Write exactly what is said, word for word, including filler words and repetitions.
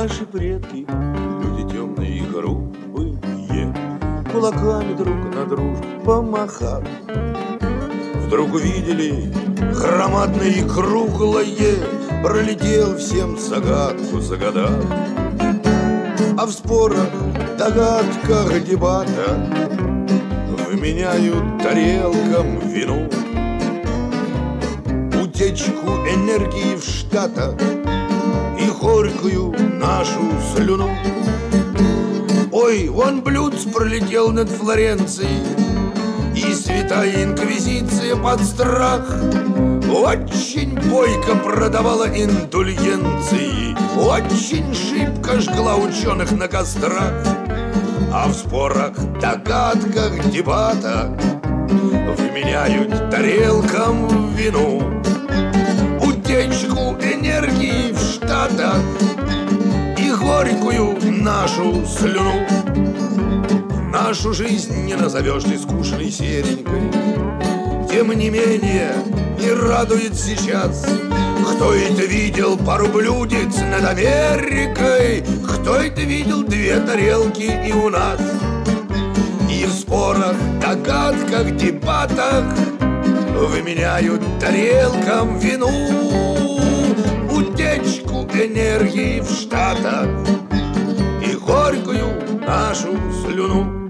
Наши предки, люди темные и грубые, кулаками друг на дружку помахав, вдруг увидели громадное и круглое, пролетел всем загадку загадав. А в спорах, догадках, дебатах вменяют тарелкам вину, утечку энергии в Штатах и горькую нашу слюну. Ой, вон Блюдц пролетел над Флоренцией, и святая инквизиция под страх очень бойко продавала индульгенции, очень шибко жгла ученых на кострах. А в спорах, догадках, дебатах вменяют тарелкам вину, утечку энергии в Штатах и горькую нашу слюну. Нашу жизнь не назовешь ты скучной серенькой, тем не менее не радует сейчас. Кто это видел пару блюдец над Америкой? Кто это видел две тарелки и у нас? И в спорах, догадках, дебатах вменяют тарелкам вину, утечку энергии в Штатах и горькую нашу слюну.